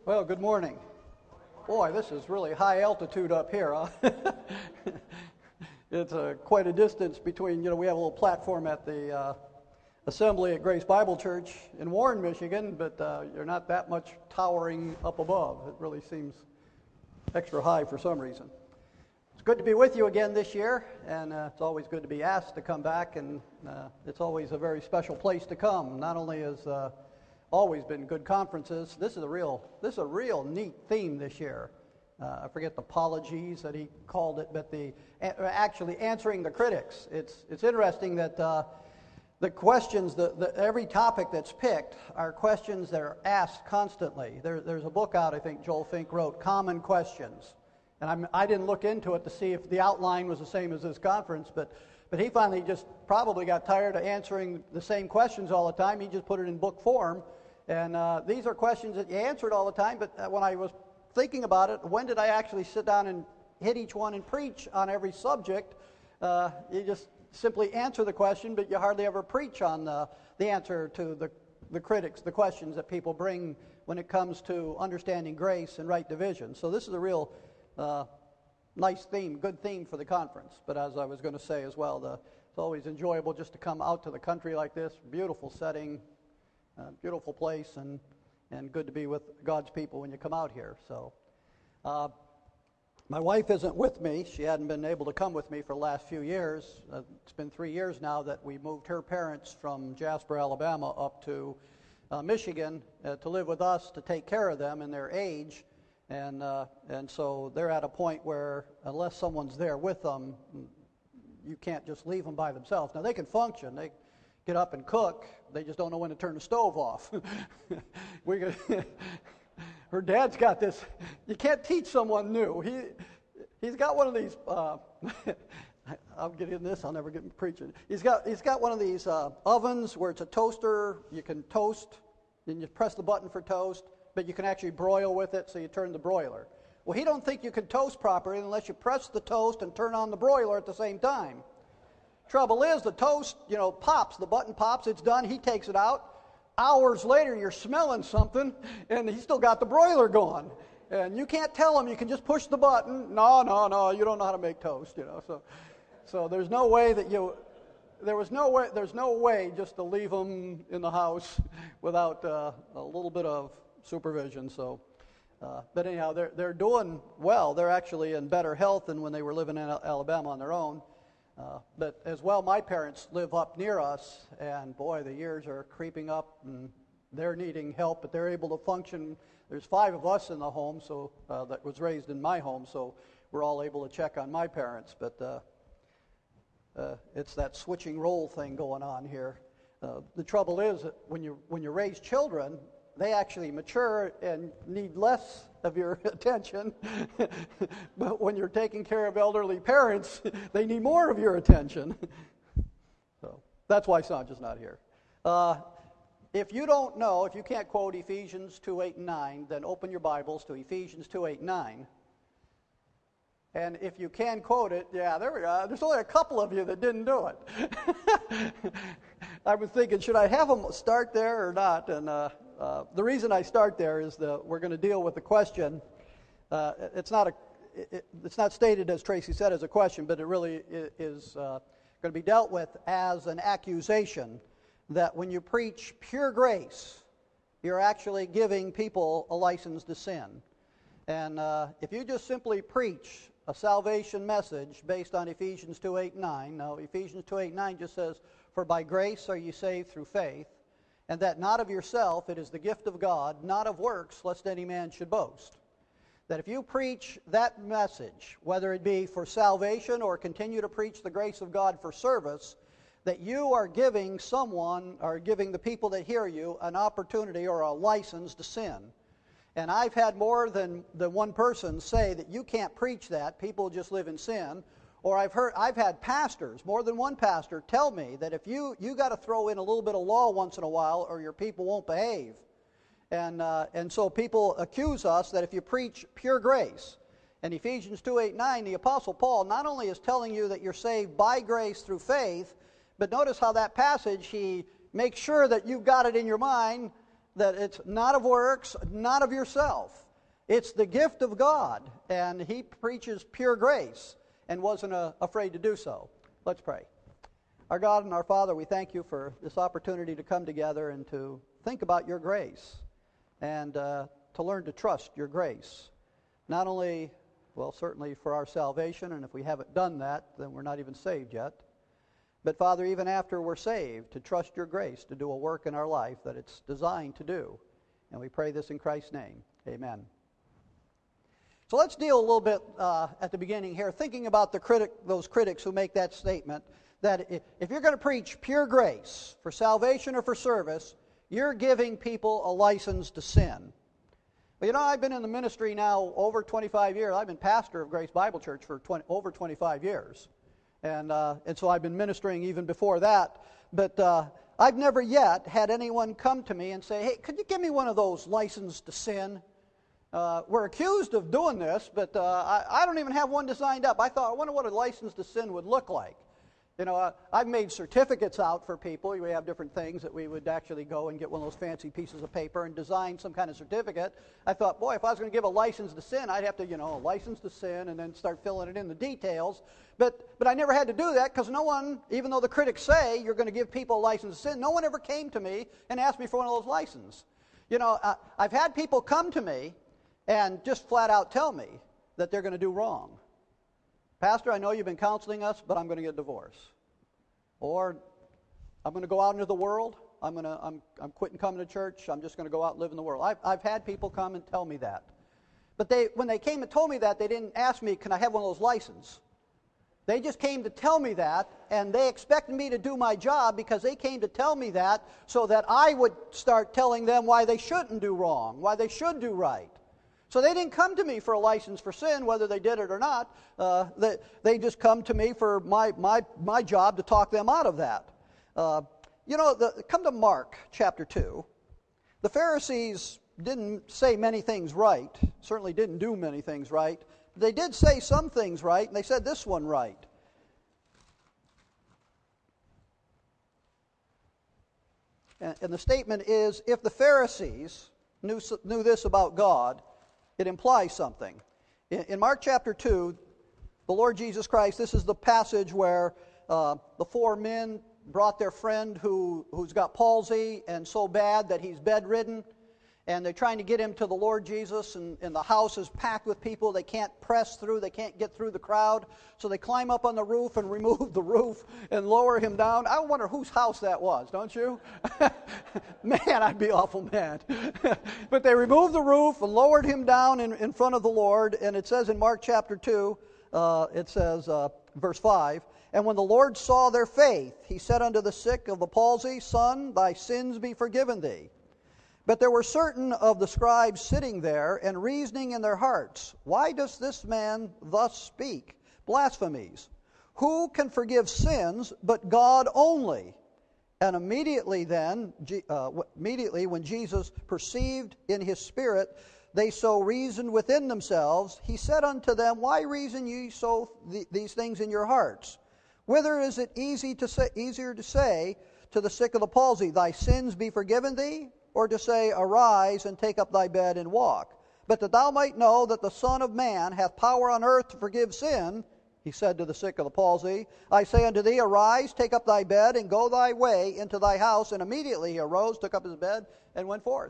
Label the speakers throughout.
Speaker 1: Well, good morning. Boy, this is really high altitude up here, huh? It's quite a distance between, we have a little platform at the assembly at Grace Bible Church in Warren, Michigan, but you're not that much towering up above. It really seems extra high for some reason. It's good to be with you again this year, and it's always good to be asked to come back, and it's always a very special place to come. Not only is always been good conferences. This is a real neat theme this year. I forget the apologies that he called it, but actually answering the critics. It's interesting that the questions, every topic that's picked are questions that are asked constantly. There's a book out, I think Joel Fink wrote, Common Questions, and I didn't look into it to see if the outline was the same as this conference, but he finally just probably got tired of answering the same questions all the time. He just put it in book form. And these are questions that you answered all the time, but when I was thinking about it, when did I actually sit down and hit each one and preach on every subject? You just simply answer the question, but you hardly ever preach on the answer to the critics, the questions that people bring when it comes to understanding grace and right division. So this is a real nice theme, good theme for the conference. But as I was going to say as well, it's always enjoyable just to come out to the country like this, beautiful setting, beautiful place, and good to be with God's people when you come out here. So, my wife isn't with me. She hadn't been able to come with me for the last few years. It's been 3 years now that we moved her parents from Jasper, Alabama, up to Michigan to live with us to take care of them in their age, and so they're at a point where unless someone's there with them, you can't just leave them by themselves. Now they can function. They get up and cook. They just don't know when to turn the stove off. Her dad's got this. You can't teach someone new. He's got one of these. I'll get in this. I'll never get preaching. He's got one of these ovens where it's a toaster. You can toast, and you press the button for toast, but you can actually broil with it. So you turn the broiler. Well, he don't think you can toast properly unless you press the toast and turn on the broiler at the same time. Trouble is, the toast, pops. The button pops. It's done. He takes it out. Hours later, you're smelling something, and he's still got the broiler going. And you can't tell him. You can just push the button. No, you don't know how to make toast. So there's no way that there's no way just to leave them in the house without a little bit of supervision. So, but anyhow, they're doing well. They're actually in better health than when they were living in Alabama on their own. But as well, my parents live up near us, and boy, the years are creeping up, and they're needing help, but they're able to function. There's 5 of us in the home, so that was raised in my home, so we're all able to check on my parents. But it's that switching role thing going on here. The trouble is that when you raise children, they actually mature and need less of your attention. But when you're taking care of elderly parents, they need more of your attention. So that's why Sanja's not here. If you don't know, if you can't quote Ephesians 2:8 and 9, then open your Bibles to Ephesians 2:8 and 9. And if you can quote it, yeah, there we go. There's only a couple of you that didn't do it. I was thinking, should I have them start there or not? And the reason I start there is that we're going to deal with the question. It's not stated, as Tracy said, as a question, but it really is going to be dealt with as an accusation that when you preach pure grace, you're actually giving people a license to sin. And if you just simply preach a salvation message based on Ephesians 2:8 and 9, now Ephesians 2:8 and 9 just says, "For by grace are you saved through faith, and that not of yourself, it is the gift of God, not of works, lest any man should boast." That if you preach that message, whether it be for salvation or continue to preach the grace of God for service, that you are giving someone, or giving the people that hear you, an opportunity or a license to sin. And I've had more than one person say that you can't preach that, people just live in sin. Or I've had pastors, more than one pastor, tell me that if you got to throw in a little bit of law once in a while, or your people won't behave. And so people accuse us that if you preach pure grace, in Ephesians 2:8, 9, the Apostle Paul not only is telling you that you're saved by grace through faith, but notice how that passage he makes sure that you've got it in your mind that it's not of works, not of yourself. It's the gift of God, and he preaches pure grace and wasn't afraid to do so. Let's pray. Our God and our Father, we thank you for this opportunity to come together and to think about your grace and to learn to trust your grace. Not only, well, certainly for our salvation, and if we haven't done that, then we're not even saved yet. But Father, even after we're saved, to trust your grace to do a work in our life that it's designed to do. And we pray this in Christ's name. Amen. So let's deal a little bit at the beginning here, thinking about those critics who make that statement, that if you're going to preach pure grace for salvation or for service, you're giving people a license to sin. Well, you know, I've been in the ministry now over 25 years. I've been pastor of Grace Bible Church for over 25 years. And so I've been ministering even before that. But I've never yet had anyone come to me and say, hey, could you give me one of those licenses to sin? We're accused of doing this, but I don't even have one designed up. I wonder what a license to sin would look like. You know, I've made certificates out for people. We have different things that we would actually go and get one of those fancy pieces of paper and design some kind of certificate. I thought, boy, if I was going to give a license to sin, I'd have to, a license to sin and then start filling it in the details. But I never had to do that because no one, even though the critics say you're going to give people a license to sin, no one ever came to me and asked me for one of those licenses. You know, I've had people come to me and just flat out tell me that they're going to do wrong. Pastor, I know you've been counseling us, but I'm going to get a divorce. Or I'm going to go out into the world. I'm quitting coming to church. I'm just going to go out and live in the world. I've had people come and tell me that. But when they came and told me that, they didn't ask me, can I have one of those licenses? They just came to tell me that, and they expected me to do my job because they came to tell me that so that I would start telling them why they shouldn't do wrong, why they should do right. So they didn't come to me for a license for sin, whether they did it or not. They just come to me for my job to talk them out of that. Come to Mark chapter 2. The Pharisees didn't say many things right, certainly didn't do many things right. They did say some things right, and they said this one right. And the statement is, if the Pharisees knew this about God, it implies something. In Mark chapter 2, the Lord Jesus Christ, this is the passage where the four men brought their friend who's got palsy and so bad that he's bedridden, and they're trying to get him to the Lord Jesus, and the house is packed with people. They can't press through. They can't get through the crowd. So they climb up on the roof and remove the roof and lower him down. I wonder whose house that was, don't you? Man, I'd be awful mad. But they removed the roof and lowered him down in front of the Lord. And it says in Mark chapter 2, it says, verse 5, and when the Lord saw their faith, he said unto the sick of the palsy, Son, thy sins be forgiven thee. But there were certain of the scribes sitting there and reasoning in their hearts, why does this man thus speak blasphemies? Who can forgive sins but God only? And immediately when Jesus perceived in his spirit they so reasoned within themselves, he said unto them, why reason ye so these things in your hearts? Whither is it easier to say to the sick of the palsy, thy sins be forgiven thee? Or to say, arise and take up thy bed and walk. But that thou might know that the Son of Man hath power on earth to forgive sin, he said to the sick of the palsy, I say unto thee, arise, take up thy bed, and go thy way into thy house. And immediately he arose, took up his bed, and went forth.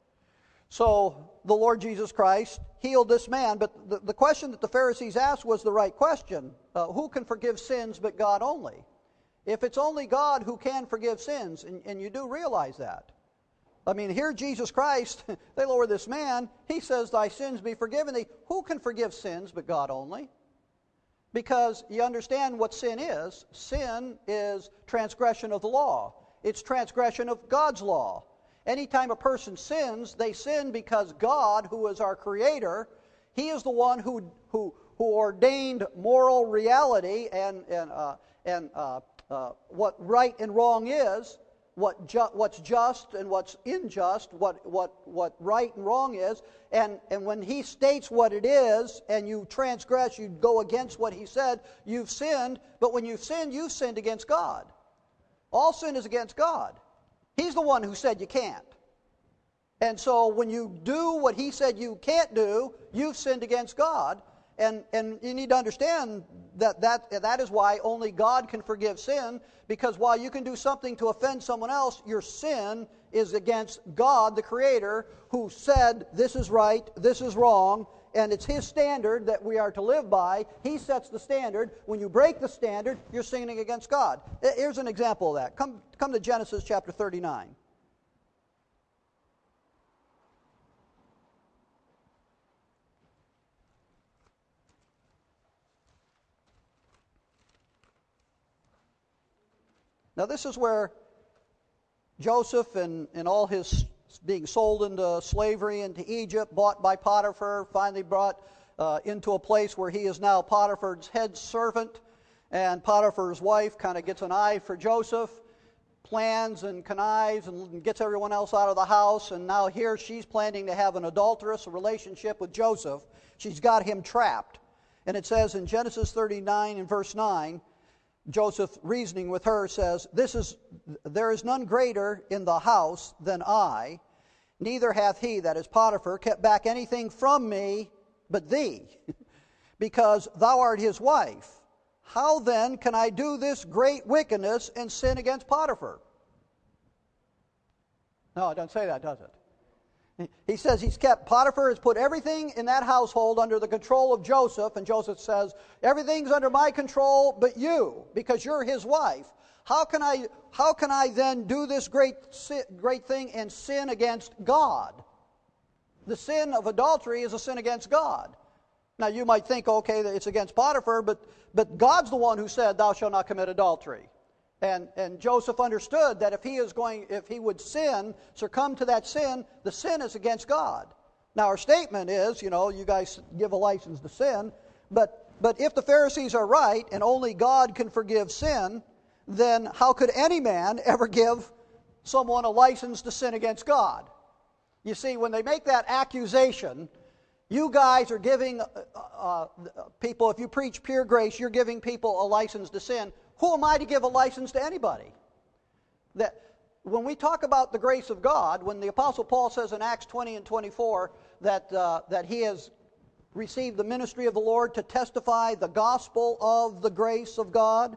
Speaker 1: So the Lord Jesus Christ healed this man. But the question that the Pharisees asked was the right question. Who can forgive sins but God only? If it's only God who can forgive sins, and you do realize that. I mean, here Jesus Christ, they lower this man, he says, thy sins be forgiven thee. Who can forgive sins but God only? Because you understand what sin is. Sin is transgression of the law. It's transgression of God's law. Anytime a person sins, they sin because God, who is our Creator, He is the one who ordained moral reality and what right and wrong is. What's just and what's unjust, what right and wrong is, and when he states what it is, and you transgress, you go against what he said, you've sinned, but when you've sinned against God. All sin is against God. He's the one who said you can't. And so when you do what he said you can't do, you've sinned against God. And you need to understand that is why only God can forgive sin, because while you can do something to offend someone else, your sin is against God, the Creator, who said this is right, this is wrong, and it's His standard that we are to live by. He sets the standard. When you break the standard, you're sinning against God. Here's an example of that. Come to Genesis chapter 39. Now this is where Joseph and all his being sold into slavery into Egypt, bought by Potiphar, finally brought into a place where he is now Potiphar's head servant, and Potiphar's wife kind of gets an eye for Joseph, plans and connives and gets everyone else out of the house, and now here she's planning to have an adulterous relationship with Joseph. She's got him trapped. And it says in Genesis 39 and verse 9, Joseph, reasoning with her, says, there is none greater in the house than I, neither hath he, that is Potiphar, kept back anything from me but thee, because thou art his wife. How then can I do this great wickedness and sin against Potiphar? No, it doesn't say that, does it? He says Potiphar has put everything in that household under the control of Joseph, and Joseph says, everything's under my control but you, because you're his wife. How can I then do this great thing and sin against God? The sin of adultery is a sin against God. Now you might think, okay, that it's against Potiphar, but God's the one who said, thou shalt not commit adultery. And Joseph understood that if he would succumb to that sin, the sin is against God. Now our statement is, you guys give a license to sin, but if the Pharisees are right and only God can forgive sin, then how could any man ever give someone a license to sin against God? You see, when they make that accusation, you guys are giving people, if you preach pure grace, you're giving people a license to sin. Who am I to give a license to anybody? That when we talk about the grace of God, when the Apostle Paul says in Acts 20 and 24 that he has received the ministry of the Lord to testify the gospel of the grace of God,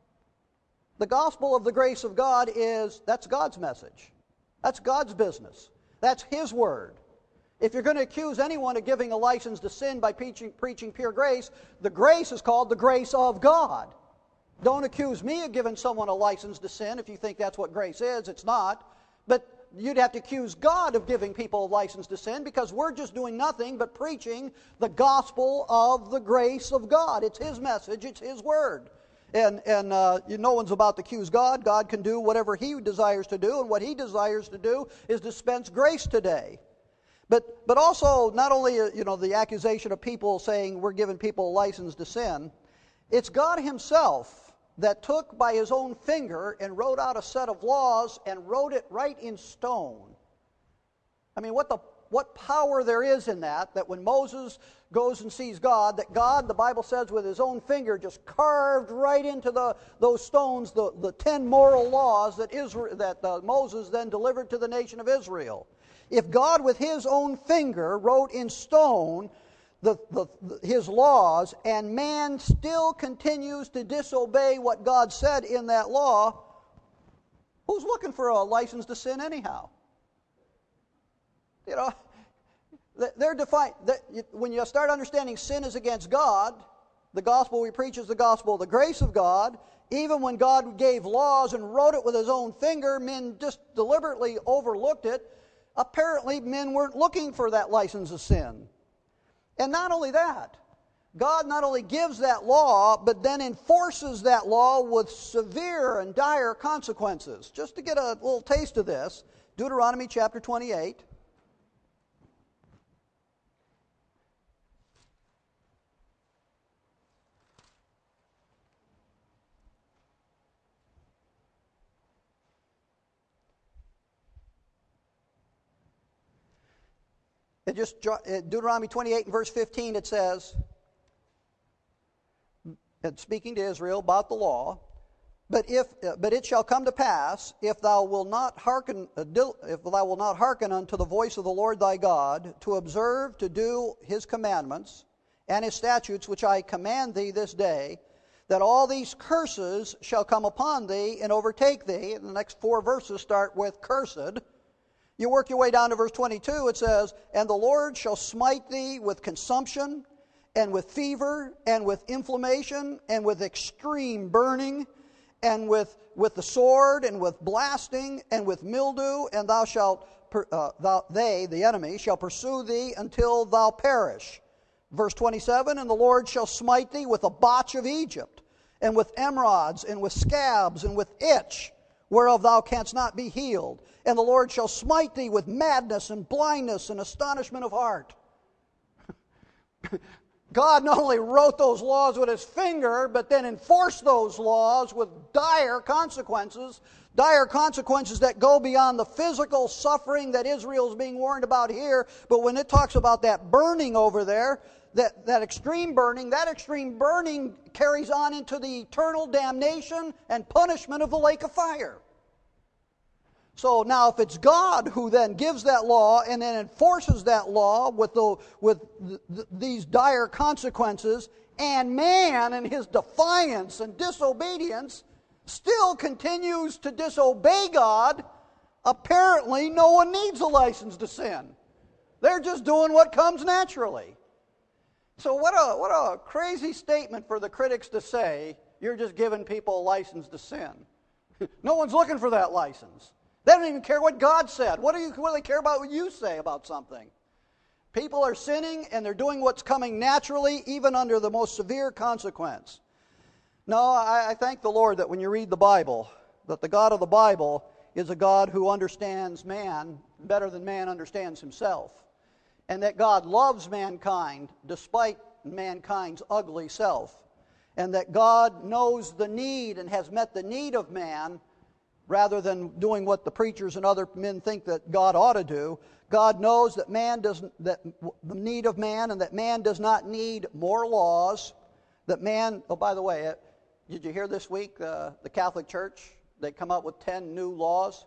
Speaker 1: the gospel of the grace of God that's God's message. That's God's business. That's His word. If you're going to accuse anyone of giving a license to sin by preaching pure grace, the grace is called the grace of God. Don't accuse me of giving someone a license to sin if you think that's what grace is. It's not. But you'd have to accuse God of giving people a license to sin, because we're just doing nothing but preaching the gospel of the grace of God. It's His message. It's His word. And no one's about to accuse God. God can do whatever He desires to do, and what He desires to do is dispense grace today. But also, not only the accusation of people saying we're giving people a license to sin, it's God Himself that took by His own finger and wrote out a set of laws and wrote it right in stone. I mean, what power there is in that when Moses goes and sees God, that God, the Bible says, with His own finger just carved right into those stones the 10 moral laws that Moses then delivered to the nation of Israel. If God with His own finger wrote in stone His laws, and man still continues to disobey what God said in that law, who's looking for a license to sin anyhow? They're defined. When you start understanding sin is against God, the gospel we preach is the gospel of the grace of God. Even when God gave laws and wrote it with His own finger, men just deliberately overlooked it. Apparently, men weren't looking for that license of sin. And not only that, God not only gives that law, but then enforces that law with severe and dire consequences. Just to get a little taste of this, Deuteronomy chapter 28. Deuteronomy 28 and verse 15, it says, and speaking to Israel about the law, But it shall come to pass, if thou wilt not hearken unto the voice of the Lord thy God, to observe to do his commandments and his statutes which I command thee this day, that all these curses shall come upon thee and overtake thee. And the next 4 verses start with cursed. You work your way down to verse 22, it says, and the Lord shall smite thee with consumption, and with fever, and with inflammation, and with extreme burning, and with the sword, and with blasting, and with mildew, and they, the enemy, shall pursue thee until thou perish. Verse 27, and the Lord shall smite thee with a botch of Egypt, and with emerods, and with scabs, and with itch, whereof thou canst not be healed. And the Lord shall smite thee with madness, and blindness, and astonishment of heart. God not only wrote those laws with his finger, but then enforced those laws with dire consequences that go beyond the physical suffering that Israel is being warned about here. But when it talks about that burning over there, that extreme burning carries on into the eternal damnation and punishment of the lake of fire. So now if it's God who then gives that law and then enforces that law with these dire consequences, and man in his defiance and disobedience still continues to disobey God, apparently no one needs a license to sin. They're just doing what comes naturally. So what a crazy statement for the critics to say, you're just giving people a license to sin. No one's looking for that license. They don't even care what God said. What do they care about what you say about something? People are sinning, and they're doing what's coming naturally, even under the most severe consequence. No, I thank the Lord that when you read the Bible, that the God of the Bible is a God who understands man better than man understands himself. And that God loves mankind despite mankind's ugly self. And that God knows the need and has met the need of man, rather than doing what the preachers and other men think that God ought to do. God knows that the need of man, and that man does not need more laws. That man, oh, by the way, did you hear this week the Catholic Church, they come up with 10 new laws?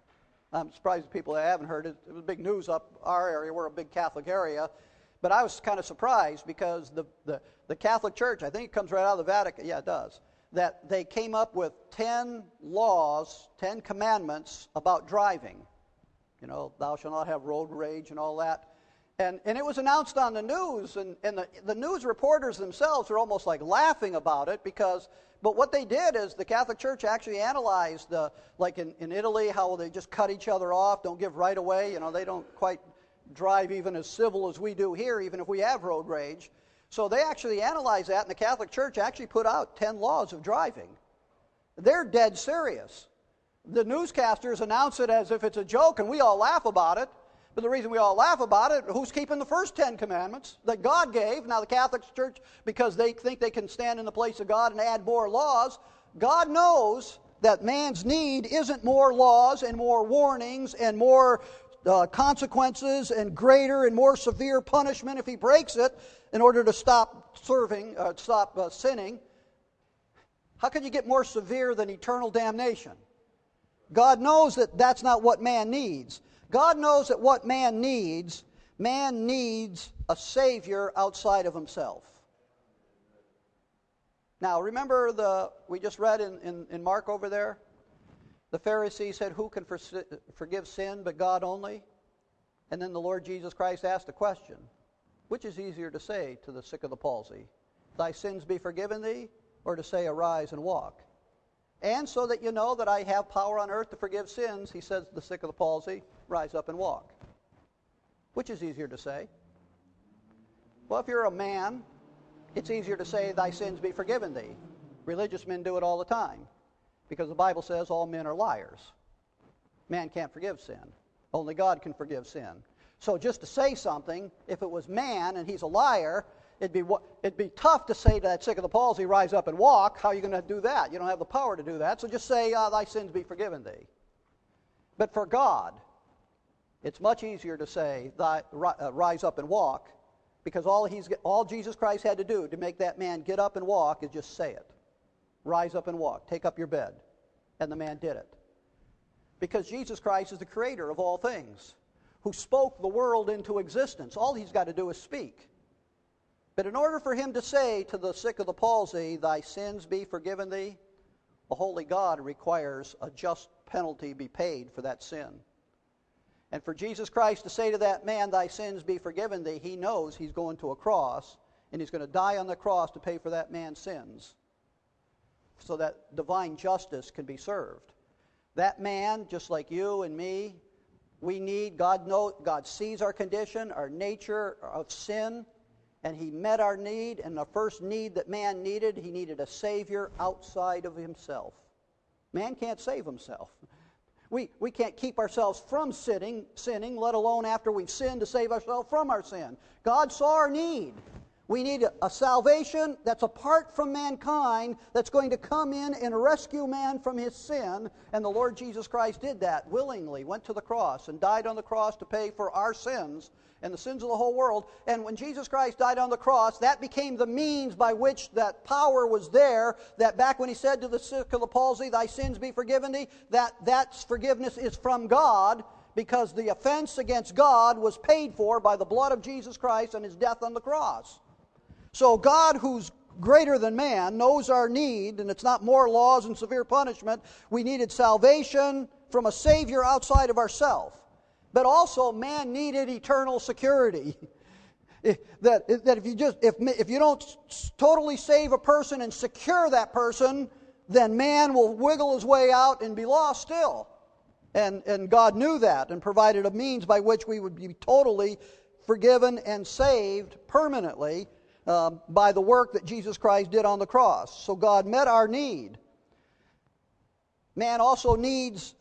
Speaker 1: I'm surprised people that haven't heard it. It was big news up our area. We're a big Catholic area. But I was kind of surprised because the Catholic Church, I think it comes right out of the Vatican. Yeah, it does. That they came up with 10 laws, 10 commandments about driving. You know, thou shalt not have road rage and all that. And it was announced on the news, and the news reporters themselves were almost like laughing about it but what they did is the Catholic Church actually analyzed, like in Italy, how they just cut each other off, don't give right away. You know, they don't quite drive even as civil as we do here, even if we have road rage. So they actually analyzed that, and the Catholic Church actually put out 10 laws of driving. They're dead serious. The newscasters announce it as if it's a joke, and we all laugh about it. But the reason we all laugh about it, who's keeping the first 10 commandments that God gave? Now the Catholic Church, because they think they can stand in the place of God and add more laws, God knows that man's need isn't more laws and more warnings and more consequences and greater and more severe punishment if he breaks it in order to stop sinning. How can you get more severe than eternal damnation? God knows that that's not what man needs. God knows that what man needs a Savior outside of himself. Now, remember we just read in Mark over there? The Pharisees said, who can forgive sin but God only? And then the Lord Jesus Christ asked the question, which is easier to say to the sick of the palsy? Thy sins be forgiven thee, or to say, arise and walk? And so that you know that I have power on earth to forgive sins, he says to the sick of the palsy, rise up and walk. Which is easier to say? Well, if you're a man, it's easier to say, thy sins be forgiven thee. Religious men do it all the time, because the Bible says all men are liars. Man can't forgive sin. Only God can forgive sin. So just to say something, if it was man and he's a liar, it'd be tough to say to that sick of the palsy, rise up and walk. How are you going to do that? You don't have the power to do that. So just say, thy sins be forgiven thee. But for God, it's much easier to say, rise up and walk, because all Jesus Christ had to do to make that man get up and walk is just say it. Rise up and walk. Take up your bed. And the man did it. Because Jesus Christ is the creator of all things, who spoke the world into existence. All he's got to do is speak. But in order for him to say to the sick of the palsy, thy sins be forgiven thee, a holy God requires a just penalty be paid for that sin. And for Jesus Christ to say to that man, thy sins be forgiven thee, he knows he's going to a cross, and he's going to die on the cross to pay for that man's sins, so that divine justice can be served. That man, just like you and me, we need, God sees our condition, our nature of sin, and he met our need, and the first need that man needed, he needed a Savior outside of himself. Man can't save himself. We can't keep ourselves from sinning, let alone after we've sinned to save ourselves from our sin. God saw our need. We need a salvation that's apart from mankind, that's going to come in and rescue man from his sin. And the Lord Jesus Christ did that willingly, went to the cross and died on the cross to pay for our sins and the sins of the whole world. And when Jesus Christ died on the cross, that became the means by which that power was there, that back when he said to the sick of the palsy, thy sins be forgiven thee, that forgiveness is from God, because the offense against God was paid for by the blood of Jesus Christ and his death on the cross. So God, who's greater than man, knows our need, and it's not more laws and severe punishment. We needed salvation from a Savior outside of ourselves. But also, man needed eternal security. That if you don't totally save a person and secure that person, then man will wiggle his way out and be lost still. And God knew that and provided a means by which we would be totally forgiven and saved permanently by the work that Jesus Christ did on the cross. So God met our need. Man also needs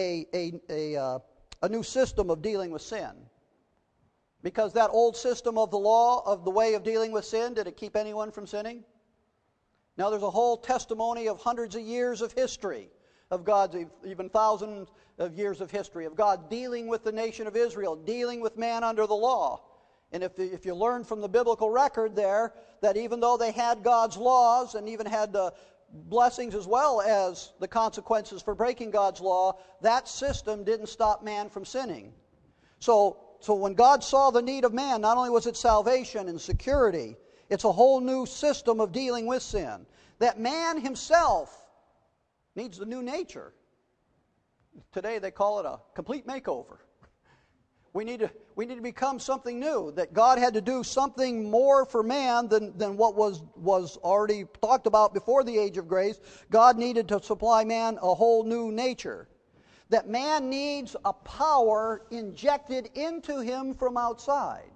Speaker 1: a new system of dealing with sin. Because that old system of the law, of the way of dealing with sin, did it keep anyone from sinning? Now there's a whole testimony of hundreds of years of history, of God's, even thousands of years of history, of God dealing with the nation of Israel, dealing with man under the law. And if you learn from the biblical record there, that even though they had God's laws and even had the blessings as well as the consequences for breaking God's law, that system didn't stop man from sinning. So when God saw the need of man, not only was it salvation and security, it's a whole new system of dealing with sin. That man himself needs the new nature. Today they call it a complete makeover. We need to become something new. That God had to do something more for man than what was already talked about before the age of grace. God needed to supply man a whole new nature. That man needs a power injected into him from outside.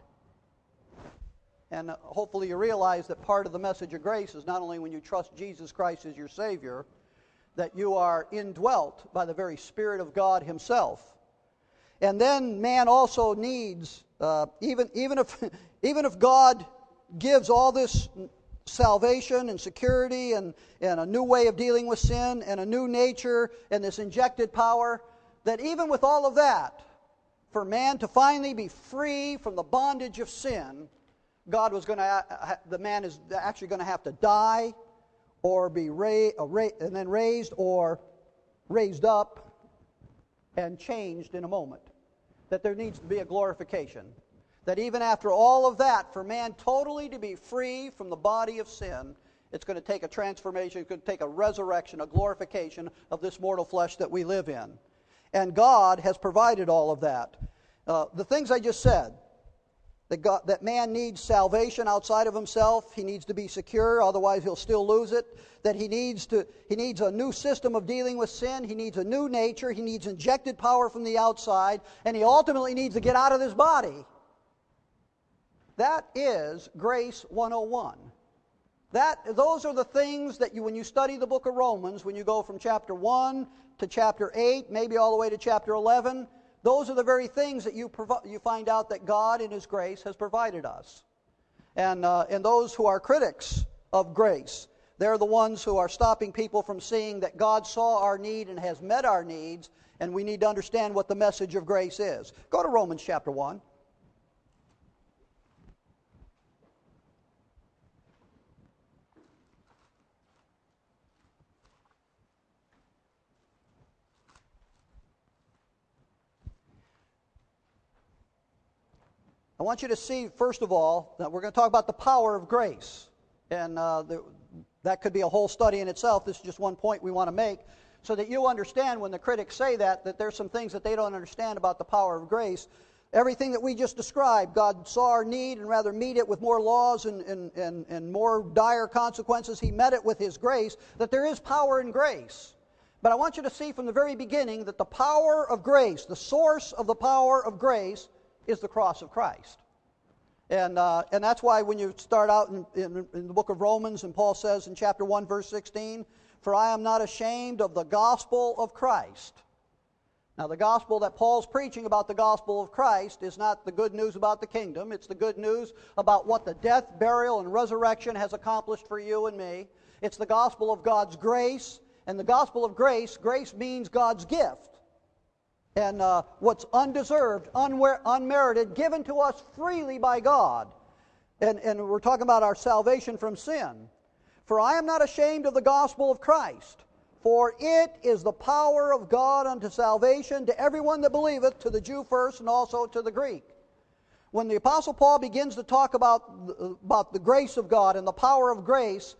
Speaker 1: And hopefully you realize that part of the message of grace is not only when you trust Jesus Christ as your Savior, that you are indwelt by the very Spirit of God Himself. And then man also needs, even if God gives all this salvation and security and a new way of dealing with sin and a new nature and this injected power, that even with all of that, for man to finally be free from the bondage of sin, the man is actually going to have to die or be and then raised or raised up and changed in a moment. That there needs to be a glorification. That even after all of that, for man totally to be free from the body of sin, it's going to take a transformation, it's going to take a resurrection, a glorification of this mortal flesh that we live in. And God has provided all of that. The things I just said, that man needs salvation outside of himself. He needs to be secure, otherwise he'll still lose it. That he needs a new system of dealing with sin. He needs a new nature. He needs injected power from the outside. And he ultimately needs to get out of this body. That is Grace 101. Those are the things that when you study the book of Romans, when you go from chapter 1 to chapter 8, maybe all the way to chapter 11, those are the very things that you find out that God in His grace has provided us. And those who are critics of grace, they're the ones who are stopping people from seeing that God saw our need and has met our needs, and we need to understand what the message of grace is. Go to Romans chapter 1. I want you to see, first of all, that we're going to talk about the power of grace. And that could be a whole study in itself. This is just one point we want to make, so that you understand when the critics say that there's some things that they don't understand about the power of grace. Everything that we just described, God saw our need and rather meet it with more laws and more dire consequences. He met it with His grace, that there is power in grace. But I want you to see from the very beginning that the power of grace, the source of the power of grace, is the cross of Christ. And that's why when you start out in the book of Romans, and Paul says in chapter 1, verse 16, "For I am not ashamed of the gospel of Christ." Now, the gospel that Paul's preaching about, the gospel of Christ, is not the good news about the kingdom. It's the good news about what the death, burial, and resurrection has accomplished for you and me. It's the gospel of God's grace. And the gospel of grace, grace means God's gift. And what's undeserved, unmerited, given to us freely by God. And we're talking about our salvation from sin. "For I am not ashamed of the gospel of Christ, for it is the power of God unto salvation to everyone that believeth, to the Jew first and also to the Greek." When the Apostle Paul begins to talk about the grace of God and the power of grace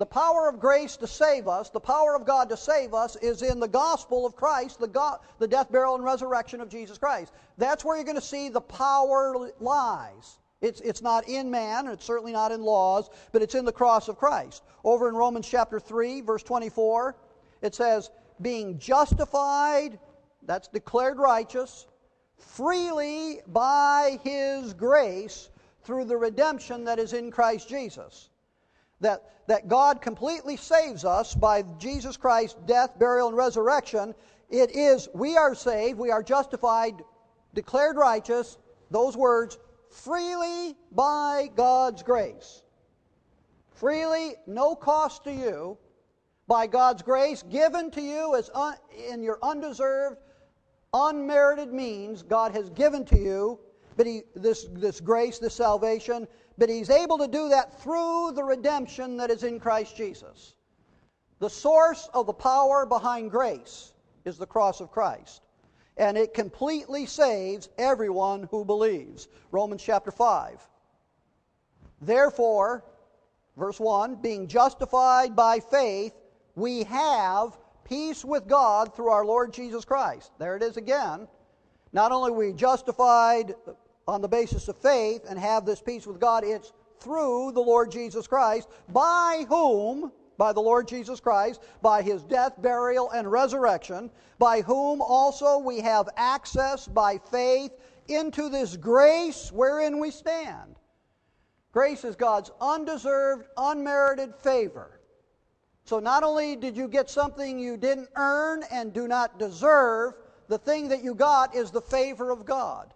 Speaker 1: to save us, the power of God to save us, is in the gospel of Christ, the death, burial, and resurrection of Jesus Christ. That's where you're going to see the power lies. It's not in man, and it's certainly not in laws, but it's in the cross of Christ. Over in Romans chapter 3, verse 24, it says, "Being justified," that's declared righteous, "freely by His grace through the redemption that is in Christ Jesus." That God completely saves us by Jesus Christ's death, burial, and resurrection. It is, we are saved, we are justified, declared righteous, those words, freely by God's grace. Freely, no cost to you, by God's grace, given to you as in your undeserved, unmerited means. God has given to you this grace, this salvation, but He's able to do that through the redemption that is in Christ Jesus. The source of the power behind grace is the cross of Christ, and it completely saves everyone who believes. Romans chapter 5. "Therefore," verse 1, "being justified by faith, we have peace with God through our Lord Jesus Christ." There it is again. Not only are we justified on the basis of faith and have this peace with God, it's through the Lord Jesus Christ, by whom, by the Lord Jesus Christ, by His death, burial, and resurrection, by whom also we have access by faith into this grace wherein we stand. Grace is God's undeserved, unmerited favor. So not only did you get something you didn't earn and do not deserve, the thing that you got is the favor of God.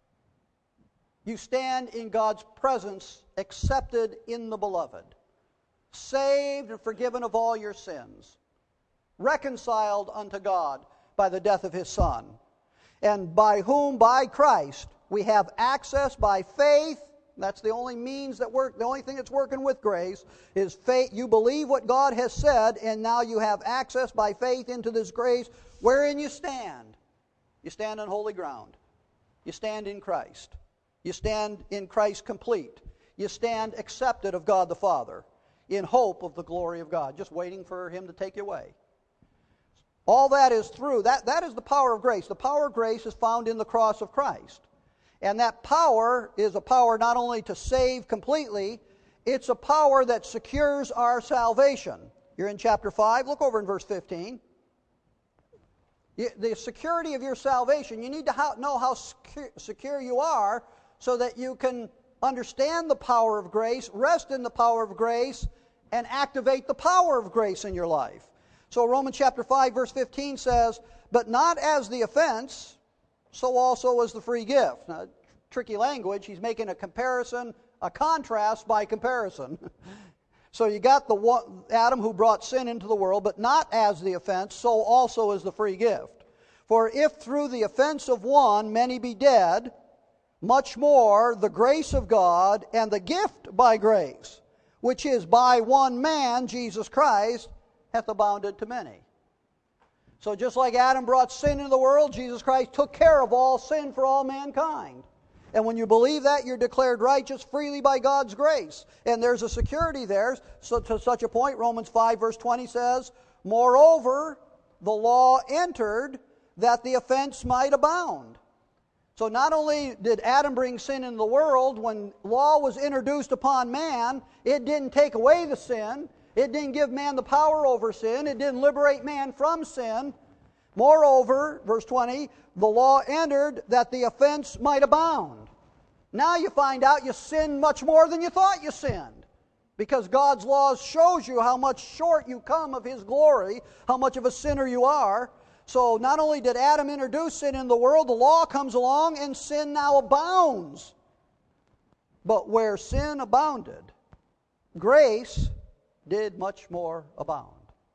Speaker 1: You stand in God's presence, accepted in the Beloved, saved and forgiven of all your sins, reconciled unto God by the death of His Son, and by whom, by Christ, we have access by faith. That's the only means that work. The only thing that's working with grace is faith. You believe what God has said, and now you have access by faith into this grace wherein you stand. You stand on holy ground. You stand in Christ. You stand in Christ complete. You stand accepted of God the Father in hope of the glory of God, just waiting for Him to take you away. All that is through. That is the power of grace. The power of grace is found in the cross of Christ. And that power is a power not only to save completely, it's a power that secures our salvation. You're in chapter 5. Look over in verse 15. The security of your salvation, you need to know how secure you are so that you can understand the power of grace, rest in the power of grace, and activate the power of grace in your life. So Romans chapter 5, verse 15 says, "But not as the offense, so also as the free gift." Now, tricky language. He's making a comparison, a contrast by comparison. So you got the one, Adam who brought sin into the world, but not as the offense, so also as the free gift. "For if through the offense of one many be dead, much more the grace of God and the gift by grace, which is by one man, Jesus Christ, hath abounded to many." So just like Adam brought sin into the world, Jesus Christ took care of all sin for all mankind. And when you believe that, you're declared righteous freely by God's grace. And there's a security there. So to such a point, Romans 5 verse 20 says, moreover, the law entered that the offense might abound. So not only did Adam bring sin into the world, when law was introduced upon man, it didn't take away the sin. It didn't give man the power over sin. It didn't liberate man from sin. Moreover, verse 20, the law entered that the offense might abound. Now you find out you sinned much more than you thought you sinned, because God's laws shows you how much short you come of His glory, how much of a sinner you are. So not only did Adam introduce sin in the world, the law comes along and sin now abounds. But where sin abounded, grace did much more abound.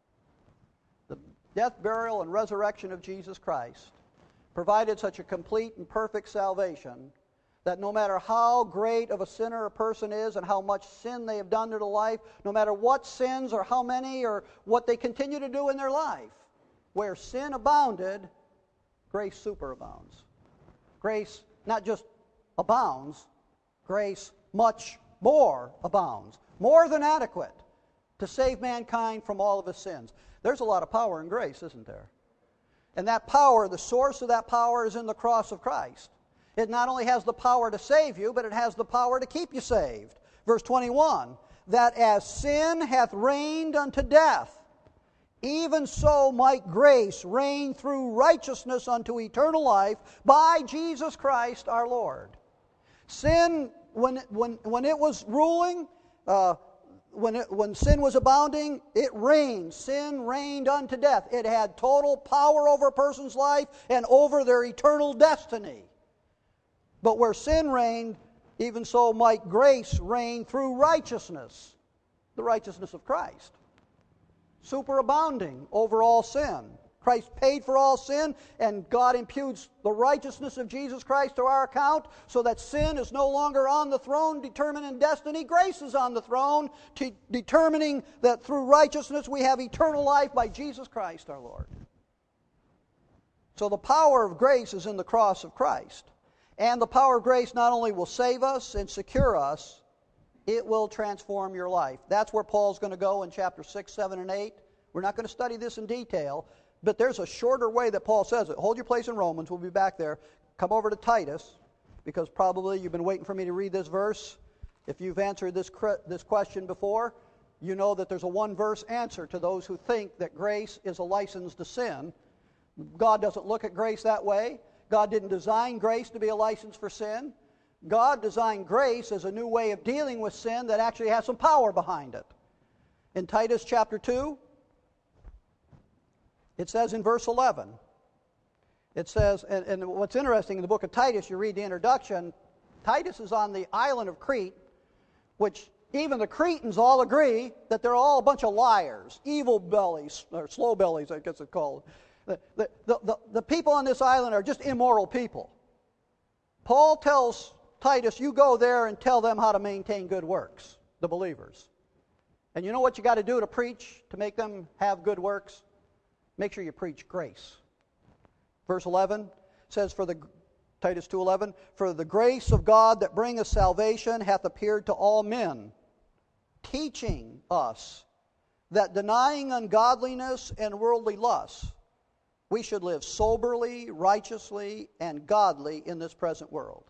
Speaker 1: The death, burial, and resurrection of Jesus Christ provided such a complete and perfect salvation that no matter how great of a sinner a person is and how much sin they have done in their life, no matter what sins or how many or what they continue to do in their life, where sin abounded, grace superabounds. Grace not just abounds, grace much more abounds. More than adequate to save mankind from all of his sins. There's a lot of power in grace, isn't there? And that power, the source of that power is in the cross of Christ. It not only has the power to save you, but it has the power to keep you saved. Verse 21, that as sin hath reigned unto death, even so might grace reign through righteousness unto eternal life by Jesus Christ our Lord. Sin, when it was ruling, when sin was abounding, it reigned. Sin reigned unto death. It had total power over a person's life and over their eternal destiny. But where sin reigned, even so might grace reign through righteousness, the righteousness of Christ, superabounding over all sin. Christ paid for all sin, and God imputes the righteousness of Jesus Christ to our account, so that sin is no longer on the throne determining destiny. Grace is on the throne, determining that through righteousness we have eternal life by Jesus Christ our Lord. So the power of grace is in the cross of Christ. And the power of grace not only will save us and secure us, it will transform your life. That's where Paul's going to go in chapter 6, 7, and 8. We're not going to study this in detail, but there's a shorter way that Paul says it. Hold your place in Romans. We'll be back there. Come over to Titus, because probably you've been waiting for me to read this verse. If you've answered this question before, you know that there's a one-verse answer to those who think that grace is a license to sin. God doesn't look at grace that way. God didn't design grace to be a license for sin. God designed grace as a new way of dealing with sin that actually has some power behind it. In Titus chapter 2, it says in verse 11, it says, and what's interesting in the book of Titus, you read the introduction, Titus is on the island of Crete, which even the Cretans all agree that they're all a bunch of liars, evil bellies, or slow bellies, I guess it's called. The people on this island are just immoral people. Paul tells Titus, you go there and tell them how to maintain good works, the believers. And you know what you got to do to preach, to make them have good works? Make sure you preach grace. Verse 11 says, Titus 2:11, for the grace of God that bringeth salvation hath appeared to all men, teaching us that denying ungodliness and worldly lusts, we should live soberly, righteously, and godly in this present world.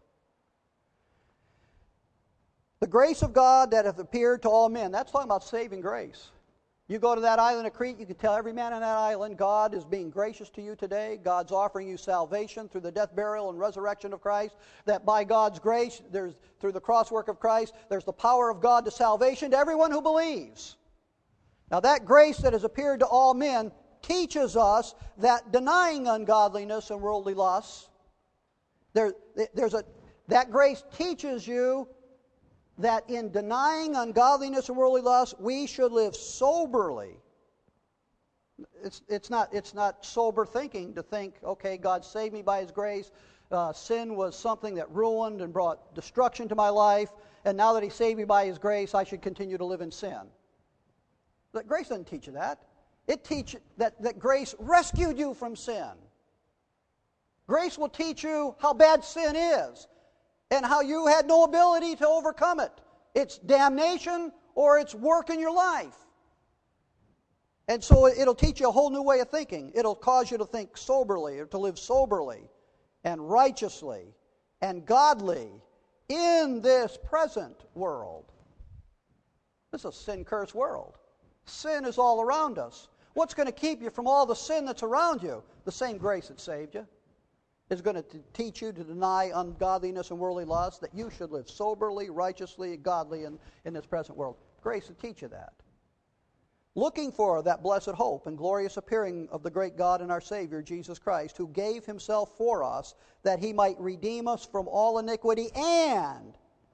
Speaker 1: The grace of God that hath appeared to all men, that's talking about saving grace. You go to that island of Crete, you can tell every man on that island, God is being gracious to you today. God's offering you salvation through the death, burial, and resurrection of Christ. That by God's grace, through the cross work of Christ, there's the power of God to salvation to everyone who believes. Now that grace that has appeared to all men teaches us that denying ungodliness and worldly lusts, that grace teaches you that in denying ungodliness and worldly lusts, we should live soberly. It's not sober thinking to think, okay, God saved me by His grace. Sin was something that ruined and brought destruction to my life, and now that He saved me by His grace, I should continue to live in sin. But grace doesn't teach you that. It teaches that grace rescued you from sin. Grace will teach you how bad sin is. and how you had no ability to overcome it. It's damnation or it's work in your life. And so it'll teach you a whole new way of thinking. It'll cause you to think soberly, or to live soberly and righteously and godly in this present world. This is a sin-cursed world. Sin is all around us. What's going to keep you from all the sin that's around you? The same grace that saved you is going to teach you to deny ungodliness and worldly lust, that you should live soberly, righteously, godly in this present world. Grace will teach you that. Looking for that blessed hope and glorious appearing of the great God and our Savior, Jesus Christ, who gave himself for us, that he might redeem us from all iniquity and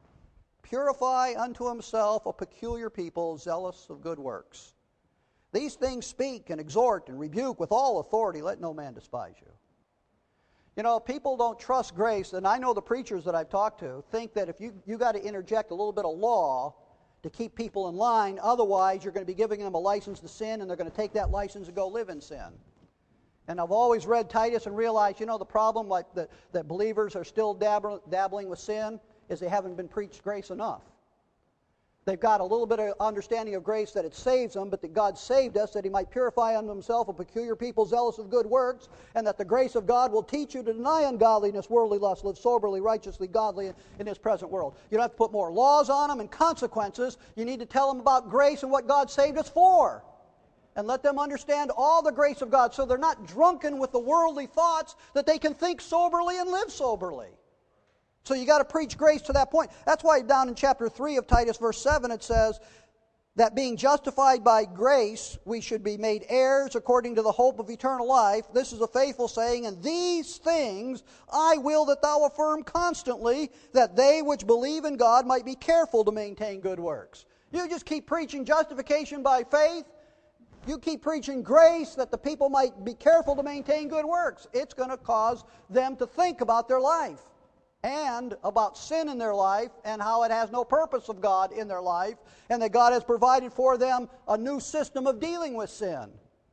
Speaker 1: purify unto himself a peculiar people, zealous of good works. These things speak and exhort and rebuke with all authority. Let no man despise you. You know, people don't trust grace, and I know the preachers that I've talked to think that if you got to interject a little bit of law to keep people in line, otherwise you're going to be giving them a license to sin, and they're going to take that license and go live in sin. And I've always read Titus and realized, you know, the problem like that believers are still dabbling with sin is they haven't been preached grace enough. They've got a little bit of understanding of grace that it saves them, but that God saved us that he might purify unto himself a peculiar people zealous of good works, and that the grace of God will teach you to deny ungodliness, worldly lust, live soberly, righteously, godly in this present world. You don't have to put more laws on them and consequences. You need to tell them about grace and what God saved us for. And let them understand all the grace of God so they're not drunken with the worldly thoughts, that they can think soberly and live soberly. So you got to preach grace to that point. That's why down in chapter 3 of Titus, verse 7, it says that being justified by grace, we should be made heirs according to the hope of eternal life. This is a faithful saying, and these things I will that thou affirm constantly, that they which believe in God might be careful to maintain good works. You just keep preaching justification by faith. You keep preaching grace that the people might be careful to maintain good works. It's going to cause them to think about their life and about sin in their life and how it has no purpose of God in their life, and that God has provided for them a new system of dealing with sin.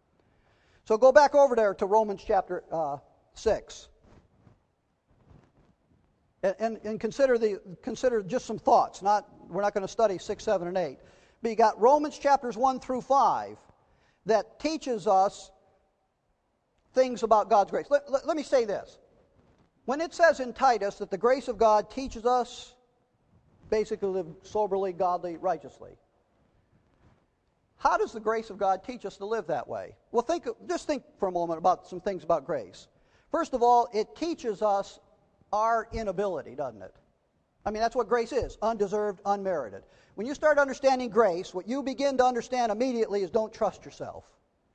Speaker 1: So go back over there to Romans chapter 6. And consider just some thoughts. We're not going to study 6, 7, and 8. But you got Romans chapters 1 through 5 that teaches us things about God's grace. Let me say this. When it says in Titus that the grace of God teaches us basically to live soberly, godly, righteously, how does the grace of God teach us to live that way? Well, just think for a moment about some things about grace. First of all, it teaches us our inability, doesn't it? I mean, that's what grace is, undeserved, unmerited. When you start understanding grace, what you begin to understand immediately is don't trust yourself.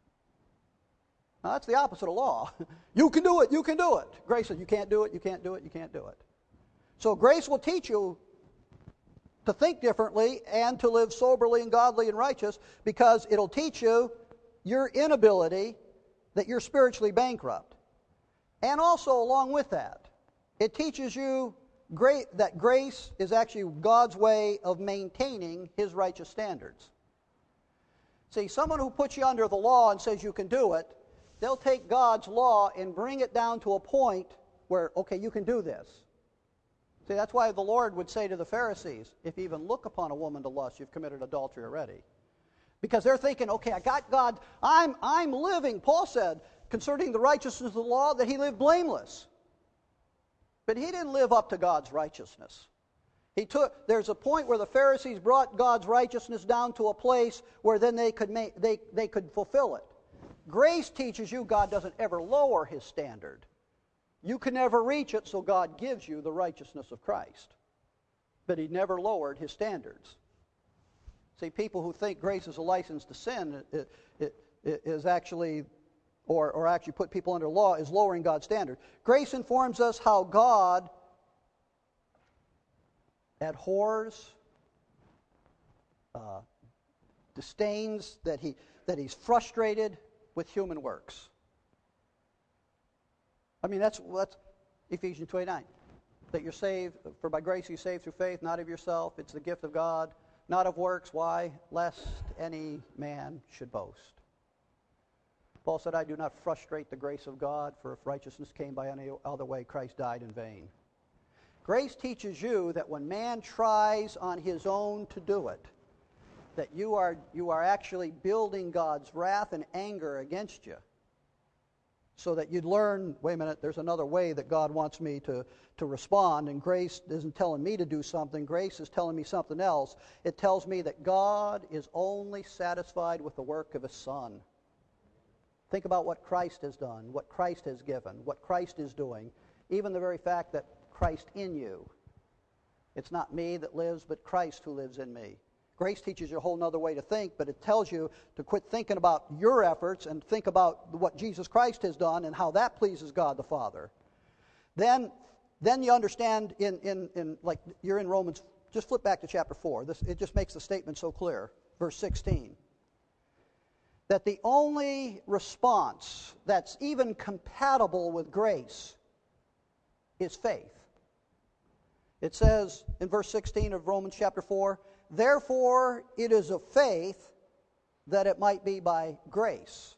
Speaker 1: Now, that's the opposite of law. You can do it, you can do it. Grace says you can't do it, you can't do it, you can't do it. So grace will teach you to think differently and to live soberly and godly and righteous, because it'll teach you your inability, that you're spiritually bankrupt. And also, along with that, it teaches you that grace is actually God's way of maintaining his righteous standards. See, someone who puts you under the law and says you can do it, they'll take God's law and bring it down to a point where, okay, you can do this. See, that's why the Lord would say to the Pharisees, if you even look upon a woman to lust, you've committed adultery already. Because they're thinking, okay, I got God, I'm living, Paul said, concerning the righteousness of the law, that he lived blameless. But he didn't live up to God's righteousness. There's a point where the Pharisees brought God's righteousness down to a place where then they could fulfill it. Grace teaches you God doesn't ever lower his standard. You can never reach it, so God gives you the righteousness of Christ. But he never lowered his standards. See, people who think grace is a license to sin is actually, or actually put people under law, is lowering God's standard. Grace informs us how God abhors, disdains, that he's frustrated with human works. I mean, that's Ephesians 2:9. That you're saved, for by grace you're saved through faith, not of yourself. It's the gift of God, not of works. Why? Lest any man should boast. Paul said, I do not frustrate the grace of God, for if righteousness came by any other way, Christ died in vain. Grace teaches you that when man tries on his own to do it, that you are actually building God's wrath and anger against you. So that you'd learn, wait a minute, there's another way that God wants me to respond, and grace isn't telling me to do something, grace is telling me something else. It tells me that God is only satisfied with the work of His Son. Think about what Christ has done, what Christ has given, what Christ is doing, even the very fact that Christ in you. It's not me that lives, but Christ who lives in me. Grace teaches you a whole other way to think, but it tells you to quit thinking about your efforts and think about what Jesus Christ has done and how that pleases God the Father. Then you understand like you're in Romans, just flip back to chapter 4. It just makes the statement so clear. Verse 16. That the only response that's even compatible with grace is faith. It says in verse 16 of Romans chapter 4, therefore it is of faith that it might be by grace.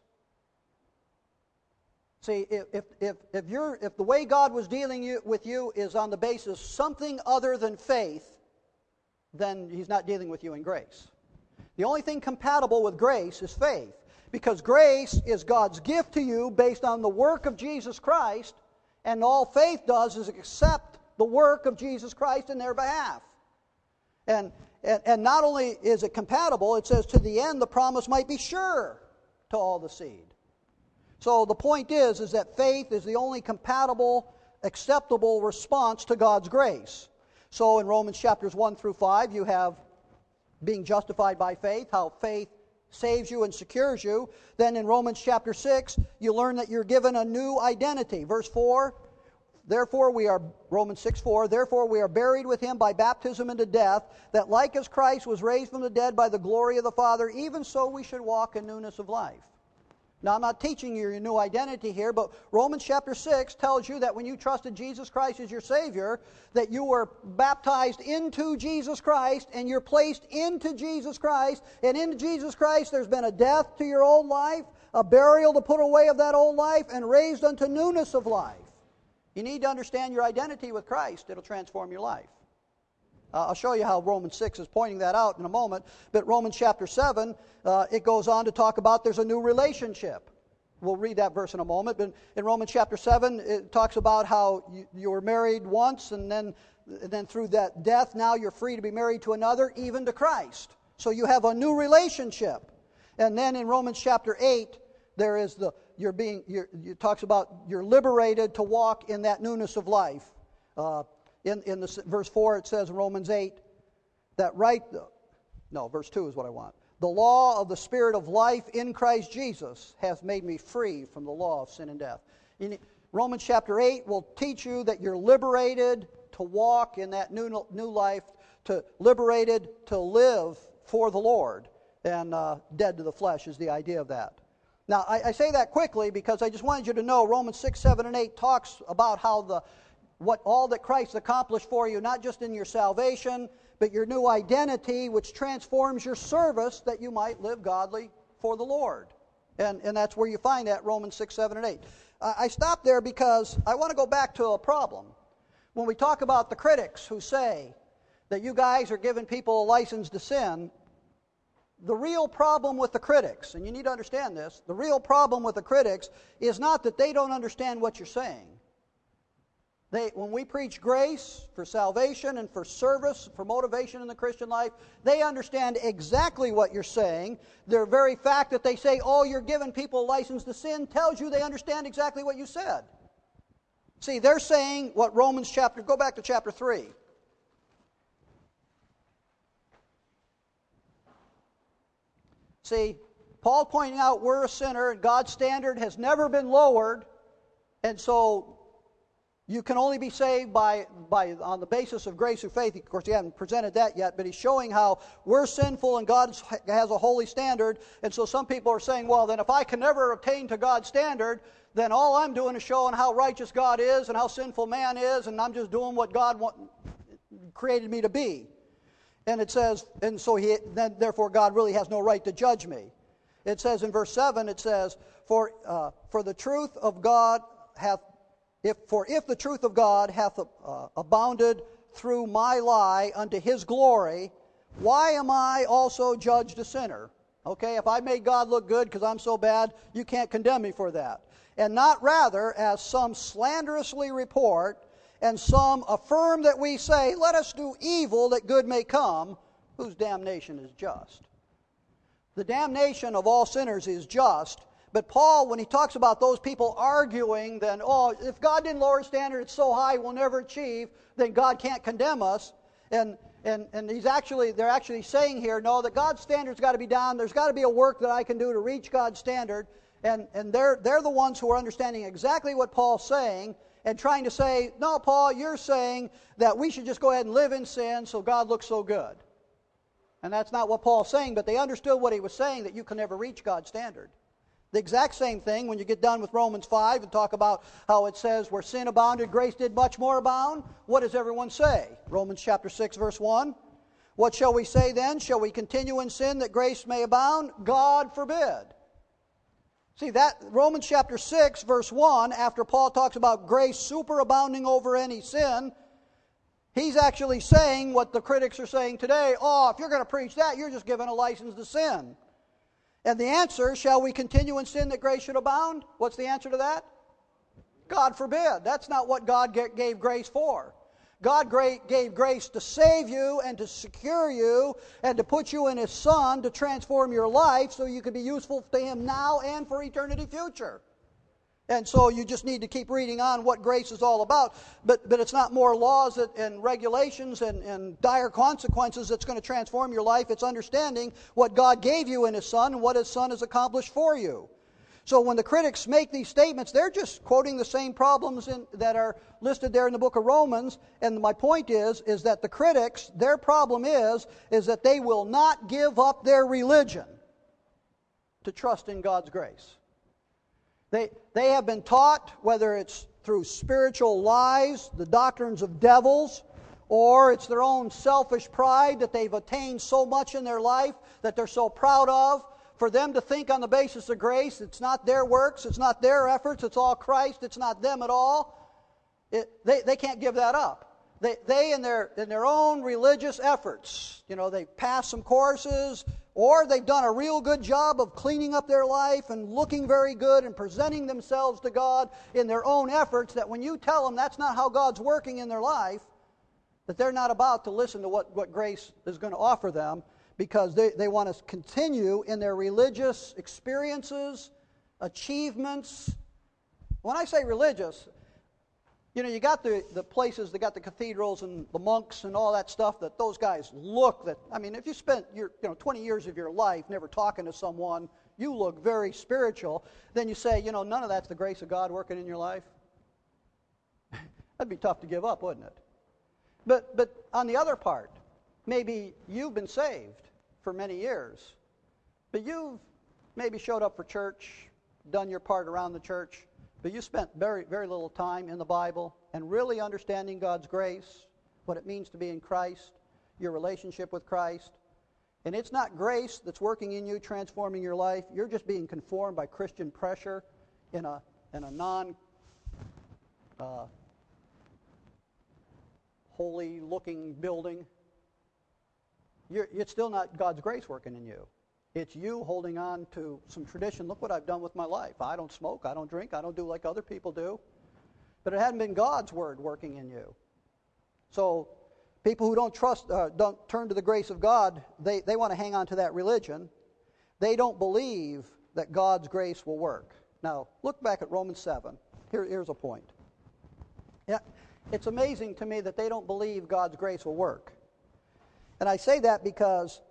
Speaker 1: See, if the way God was dealing with you is on the basis something other than faith, then He's not dealing with you in grace. The only thing compatible with grace is faith, because grace is God's gift to you based on the work of Jesus Christ, and all faith does is accept the work of Jesus Christ in their behalf. And not only is it compatible, it says to the end the promise might be sure to all the seed. So the point is that faith is the only compatible, acceptable response to God's grace. So in Romans chapters 1 through 5, you have being justified by faith, how faith saves you and secures you. Then in Romans chapter 6, you learn that you're given a new identity. Verse 4, therefore we are, Romans 6:4, therefore we are buried with Him by baptism into death, that like as Christ was raised from the dead by the glory of the Father, even so we should walk in newness of life. Now, I'm not teaching you your new identity here, but Romans chapter 6 tells you that when you trusted Jesus Christ as your Savior, that you were baptized into Jesus Christ, and you're placed into Jesus Christ, and in Jesus Christ there's been a death to your old life, a burial to put away of that old life, and raised unto newness of life. You need to understand your identity with Christ. It'll transform your life. I'll show you how Romans 6 is pointing that out in a moment. But Romans chapter 7, it goes on to talk about there's a new relationship. We'll read that verse in a moment. But in Romans chapter 7, it talks about how you were married once, and then through that death, now you're free to be married to another, even to Christ. So you have a new relationship. And then in Romans chapter 8, there is it talks about you're liberated to walk in that newness of life. In verse 4 it says in Romans 8 that verse 2 is what I want. The law of the Spirit of life in Christ Jesus has made me free from the law of sin and death. Romans chapter 8 will teach you that you're liberated to walk in that new life, liberated to live for the Lord, and dead to the flesh is the idea of that. Now, I say that quickly because I just wanted you to know Romans 6, 7, and 8 talks about how what all that Christ accomplished for you, not just in your salvation, but your new identity, which transforms your service that you might live godly for the Lord. And that's where you find that, Romans 6, 7, and 8. I stop there because I want to go back to a problem. When we talk about the critics who say that you guys are giving people a license to sin, the real problem with the critics, and you need to understand this, the real problem with the critics is not that they don't understand what you're saying. When we preach grace for salvation and for service, for motivation in the Christian life, they understand exactly what you're saying. The very fact that they say, oh, you're giving people a license to sin, tells you they understand exactly what you said. See, they're saying what go back to chapter 3. See, Paul pointing out we're a sinner, and God's standard has never been lowered, and so you can only be saved on the basis of grace through faith. Of course, he hasn't presented that yet, but he's showing how we're sinful and God has a holy standard. And so some people are saying, well, then if I can never attain to God's standard, then all I'm doing is showing how righteous God is and how sinful man is, and I'm just doing what God created me to be. And it says, and so therefore God really has no right to judge me. It says in verse 7, it says, for the truth of God hath if the truth of God hath abounded through my lie unto his glory, why am I also judged a sinner? Okay, if I made God look good because I'm so bad, you can't condemn me for that. And not rather, as some slanderously report, and some affirm that we say, let us do evil that good may come, whose damnation is just. The damnation of all sinners is just, but Paul, when he talks about those people arguing, then, if God didn't lower standard, it's so high we'll never achieve, then God can't condemn us. And they're actually saying here, no, that God's standard's got to be down. There's got to be a work that I can do to reach God's standard. And they're the ones who are understanding exactly what Paul's saying and trying to say, no, Paul, you're saying that we should just go ahead and live in sin so God looks so good. And that's not what Paul's saying, but they understood what he was saying, that you can never reach God's standard. The exact same thing when you get done with Romans 5 and talk about how it says, where sin abounded, grace did much more abound. What does everyone say? Romans chapter 6, verse 1. What shall we say then? Shall we continue in sin that grace may abound? God forbid. See, that Romans chapter 6, verse 1, after Paul talks about grace superabounding over any sin, he's actually saying what the critics are saying today. If you're going to preach that, you're just giving a license to sin. And the answer, shall we continue in sin that grace should abound? What's the answer to that? God forbid. That's not what God gave grace for. God gave grace to save you and to secure you and to put you in His Son to transform your life so you can be useful to Him now and for eternity future. And so you just need to keep reading on what grace is all about. But it's not more laws and regulations and dire consequences that's going to transform your life. It's understanding what God gave you in His Son and what His Son has accomplished for you. So when the critics make these statements, they're just quoting the same problems that are listed there in the book of Romans. And my point is that the critics, their problem is that they will not give up their religion to trust in God's grace. They have been taught, whether it's through spiritual lies, the doctrines of devils, or it's their own selfish pride that they've attained so much in their life that they're so proud of, for them to think on the basis of grace, it's not their works, it's not their efforts, it's all Christ, it's not them at all. They can't give that up. They in their own religious efforts, they pass some courses, or they've done a real good job of cleaning up their life and looking very good and presenting themselves to God in their own efforts, that when you tell them that's not how God's working in their life, that they're not about to listen to what grace is going to offer them, because they want to continue in their religious experiences, achievements. When I say religious, you got the places, they got the cathedrals and the monks and all that stuff that those guys look if you spent 20 years of your life never talking to someone, you look very spiritual, then you say, none of that's the grace of God working in your life. That'd be tough to give up, wouldn't it? But on the other part, maybe you've been saved for many years, but you've maybe showed up for church, done your part around the church, but you spent very, very little time in the Bible and really understanding God's grace, what it means to be in Christ, your relationship with Christ. And it's not grace that's working in you, transforming your life. You're just being conformed by Christian pressure in a holy-looking building. It's still not God's grace working in you. It's you holding on to some tradition. Look what I've done with my life. I don't smoke, I don't drink, I don't do like other people do. But it hadn't been God's word working in you. So people who don't turn to the grace of God, they want to hang on to that religion. They don't believe that God's grace will work. Now, look back at Romans 7. Here's a point. Yeah, it's amazing to me that they don't believe God's grace will work. And I say that because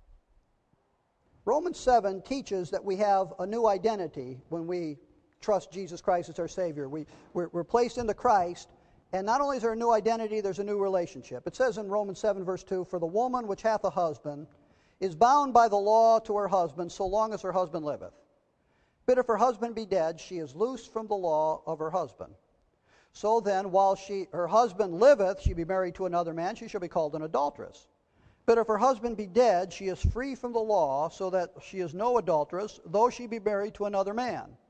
Speaker 1: Romans 7 teaches that we have a new identity when we trust Jesus Christ as our Savior. We're placed into Christ, and not only is there a new identity, there's a new relationship. It says in Romans 7 verse 2, "For the woman which hath a husband is bound by the law to her husband so long as her husband liveth. But if her husband be dead, she is loosed from the law of her husband. So then, while her husband liveth, she be married to another man, she shall be called an adulteress. But if her husband be dead, she is free from the law, so that she is no adulteress, though she be married to another man.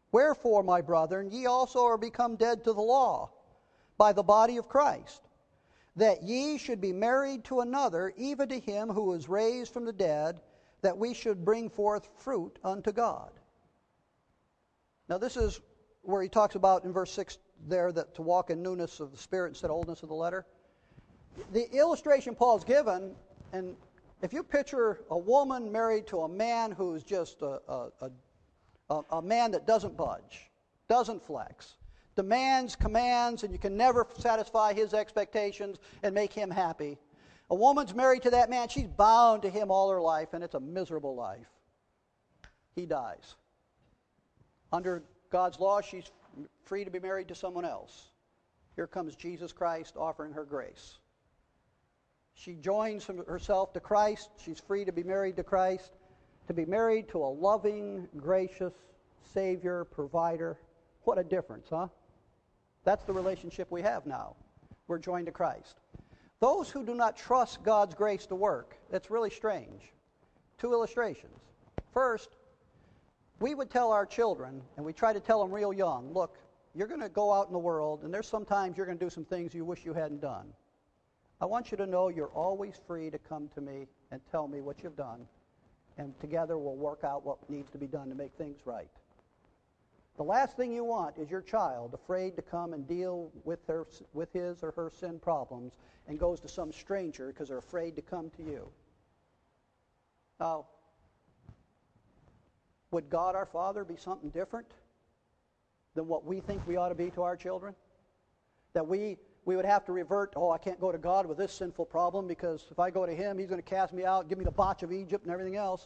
Speaker 1: Wherefore, my brethren, ye also are become dead to the law by the body of Christ, that ye should be married to another, even to him who was raised from the dead, that we should bring forth fruit unto God. Now this is where he talks about in verse 6 there that to walk in newness of the Spirit instead of oldness of the letter. The illustration Paul's given, and if you picture a woman married to a man who's just a man that doesn't budge, doesn't flex, demands, commands, and you can never satisfy his expectations and make him happy. A woman's married to that man, she's bound to him all her life, and it's a miserable life. He dies. Under God's law, she's free to be married to someone else. Here comes Jesus Christ offering her grace. She joins herself to Christ. She's free to be married to Christ, to be married to a loving, gracious Savior, provider. What a difference, huh? That's the relationship we have now. We're joined to Christ. Those who do not trust God's grace to work, that's really strange. Two illustrations. First, we would tell our children, and we try to tell them real young, look, you're going to go out in the world, and there's sometimes you're going to do some things you wish you hadn't done. I want you to know you're always free to come to me and tell me what you've done, and together we'll work out what needs to be done to make things right. The last thing you want is your child afraid to come and deal with his or her sin problems and goes to some stranger because they're afraid to come to you. Now, would God our Father be something different than what we think we ought to be to our children? That we would have to revert, I can't go to God with this sinful problem because if I go to Him, He's going to cast me out, give me the botch of Egypt and everything else.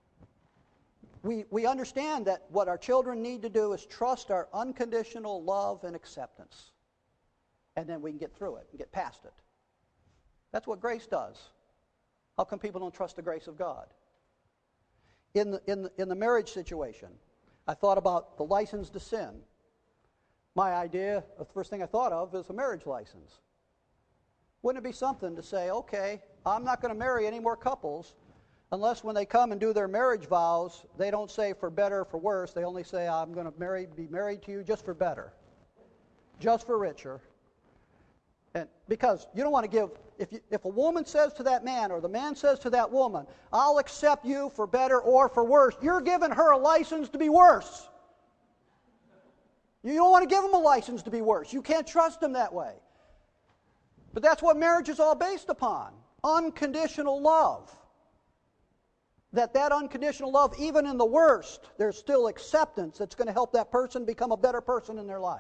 Speaker 1: We understand that what our children need to do is trust our unconditional love and acceptance. And then we can get through it and get past it. That's what grace does. How come people don't trust the grace of God? In the marriage situation, I thought about the license to sin. My idea, the first thing I thought of is a marriage license. Wouldn't it be something to say, okay, I'm not going to marry any more couples unless when they come and do their marriage vows, they don't say for better or for worse. They only say, I'm going to be married to you just for better, just for richer. And because you don't want to give, if a woman says to that man or the man says to that woman, I'll accept you for better or for worse, you're giving her a license to be worse. You don't want to give them a license to be worse. You can't trust them that way. But that's what marriage is all based upon. Unconditional love. That unconditional love, even in the worst, there's still acceptance that's going to help that person become a better person in their life.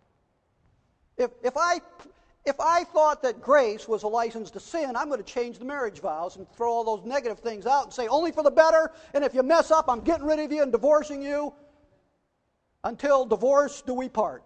Speaker 1: If I thought that grace was a license to sin, I'm going to change the marriage vows and throw all those negative things out and say, only for the better, and if you mess up, I'm getting rid of you and divorcing you. Until divorce do we part.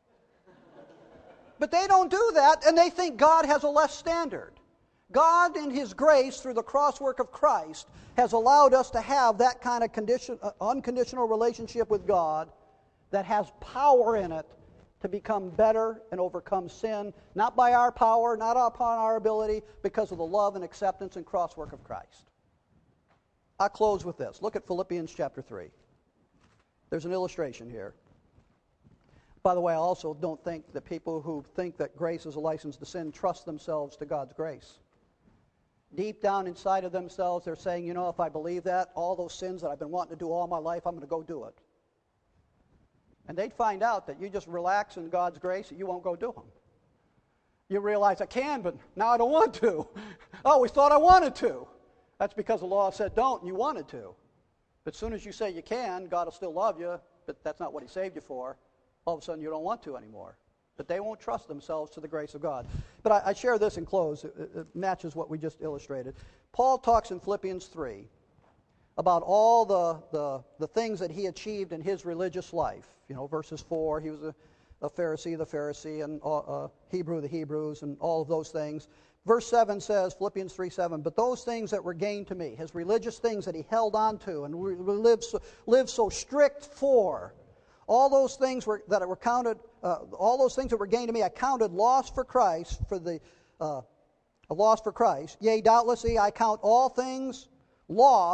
Speaker 1: But they don't do that, and they think God has a less standard. God, in His grace, through the cross work of Christ, has allowed us to have that kind of unconditional relationship with God that has power in it to become better and overcome sin, not by our power, not upon our ability, because of the love and acceptance and cross work of Christ. I'll close with this. Look at Philippians chapter 3. There's an illustration here. By the way, I also don't think that people who think that grace is a license to sin trust themselves to God's grace. Deep down inside of themselves, they're saying, if I believe that, all those sins that I've been wanting to do all my life, I'm going to go do it. And they'd find out that you just relax in God's grace and you won't go do them. You realize I can, but now I don't want to. I always thought I wanted to. That's because the law said don't and you wanted to. But as soon as you say you can, God will still love you, but that's not what He saved you for. All of a sudden you don't want to anymore. But they won't trust themselves to the grace of God. But I share this and close. It matches what we just illustrated. Paul talks in Philippians 3 about all the things that he achieved in his religious life. Verses 4, he was a Pharisee, and Hebrew, the Hebrews, and all of those things. Verse 7 says, Philippians 3:7, but those things that were gained to me, his religious things that he held on to and lived so strict for, all those things that were counted, all those things that were gained to me, I counted loss for Christ, a loss for Christ. Yea, doubtlessly, I count all things loss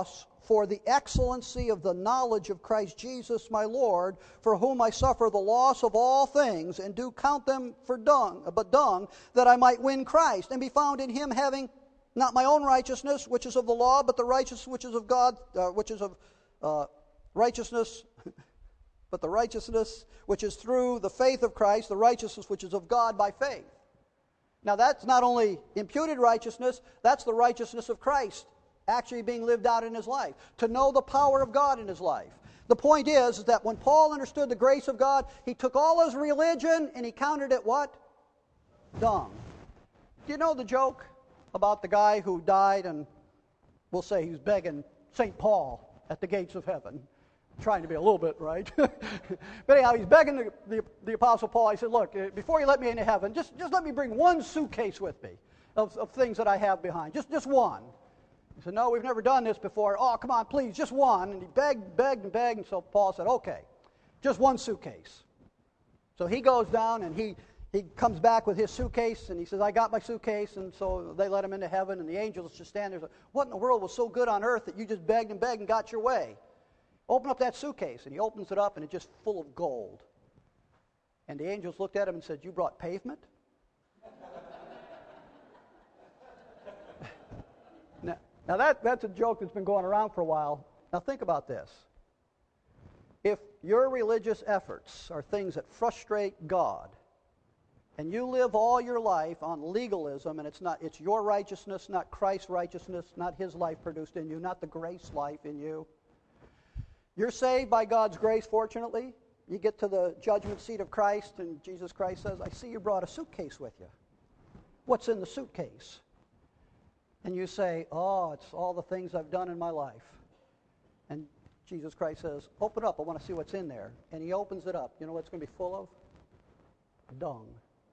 Speaker 1: for the excellency of the knowledge of Christ Jesus my Lord, for whom I suffer the loss of all things, and do count them for dung, that I might win Christ, and be found in him, having not my own righteousness, which is of the law, but the righteousness which is of God, which is of righteousness, but the righteousness which is through the faith of Christ, the righteousness which is of God by faith. Now that's not only imputed righteousness, that's the righteousness of Christ actually being lived out in his life. To know the power of God in his life. The point is that when Paul understood the grace of God, he took all his religion and he counted it what? Dung. Do you know the joke about the guy who died and we'll say he was begging St. Paul at the gates of heaven? Trying to be a little bit right. But anyhow, he's begging the Apostle Paul. He said, look, before you let me into heaven, just let me bring one suitcase with me of things that I have behind. Just one. He said, no, we've never done this before. Oh, come on, please, just one. And he begged, and so Paul said, okay, just one suitcase. So he goes down and he comes back with his suitcase, and he says, I got my suitcase, and so they let him into heaven, and the angels just stand there and say, what in the world was so good on earth that you just begged and got your way? Open up that suitcase. And he opens it up, and it's just full of gold. And the angels looked at him and said, you brought pavement? Now that's a joke that's been going around for a while. Now think about this. If your religious efforts are things that frustrate God, and you live all your life on legalism, and it's your righteousness, not Christ's righteousness, not his life produced in you, not the grace life in you. You're saved by God's grace, fortunately. You get to the judgment seat of Christ, and Jesus Christ says, I see you brought a suitcase with you. What's in the suitcase? And you say, oh, it's all the things I've done in my life. And Jesus Christ says, open up, I want to see what's in there. And he opens it up. You know what it's going to be full of? Dung.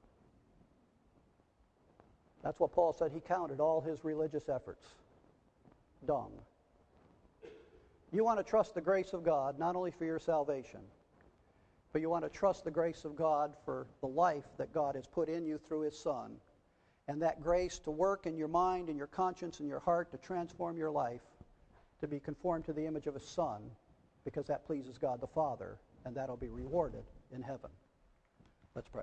Speaker 1: That's what Paul said. He counted all his religious efforts. Dung. You want to trust the grace of God, not only for your salvation, but you want to trust the grace of God for the life that God has put in you through his Son, and that grace to work in your mind and your conscience and your heart to transform your life to be conformed to the image of his Son, because that pleases God the Father, and that'll be rewarded in heaven. Let's pray.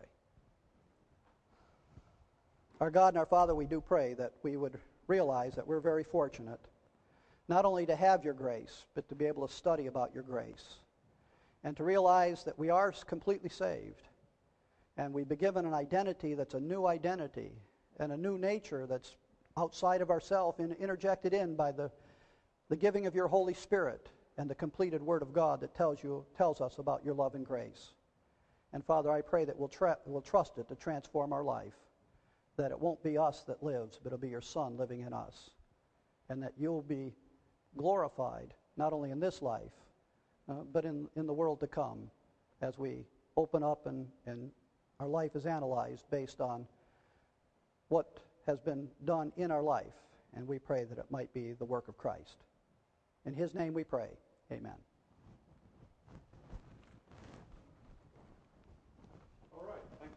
Speaker 1: Our God and our Father, we do pray that we would realize that we're very fortunate not only to have your grace, but to be able to study about your grace, and to realize that we are completely saved, and we've been given an identity that's a new identity, and a new nature that's outside of ourselves and interjected in by the giving of your Holy Spirit and the completed Word of God that tells us about your love and grace. And Father, I pray that we'll trust it to transform our life, that it won't be us that lives, but it'll be your Son living in us, and that you'll be glorified, not only in this life, but in the world to come, as we open up and our life is analyzed based on what has been done in our life, and we pray that it might be the work of Christ. In his name we pray. Amen.